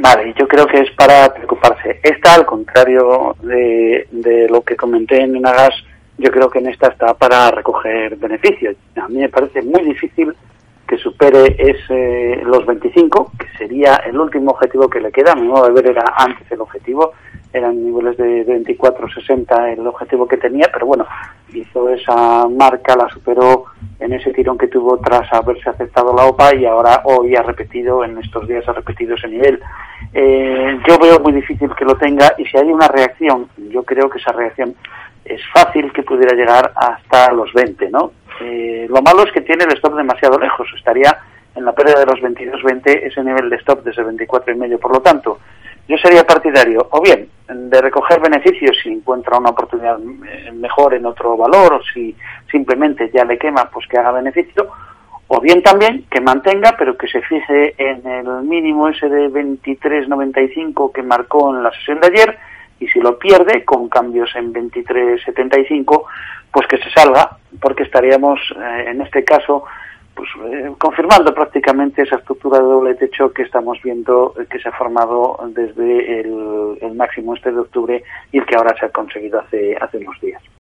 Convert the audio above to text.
Vale, y yo creo que es para preocuparse. Esta, al contrario de lo que comenté en Enagas, yo creo que en esta está para recoger beneficios. A mí me parece muy difícil que supere los 25, que sería el último objetivo que le queda. A mi modo de ver era antes el objetivo, eran niveles de 24,60 el objetivo que tenía, pero bueno, hizo esa marca, la superó en ese tirón que tuvo tras haberse aceptado la OPA y ahora hoy ha repetido, en estos días ha repetido ese nivel. Yo veo muy difícil que lo tenga y si hay una reacción, yo creo que esa reacción es fácil que pudiera llegar hasta los 20, ¿no? Lo malo es que tiene el stop demasiado lejos, estaría en la pérdida de los 22,20 ese nivel de stop desde 24,5, por lo tanto, yo sería partidario, o bien, de recoger beneficios si encuentra una oportunidad mejor en otro valor, o si simplemente ya le quema, pues que haga beneficio, o bien también que mantenga, pero que se fije en el mínimo ese de 23,95 que marcó en la sesión de ayer, y si lo pierde, con cambios en 23,75, pues que se salga, porque estaríamos, en este caso, pues confirmando prácticamente esa estructura de doble techo que estamos viendo que se ha formado desde el máximo de octubre y el que ahora se ha conseguido hace unos días.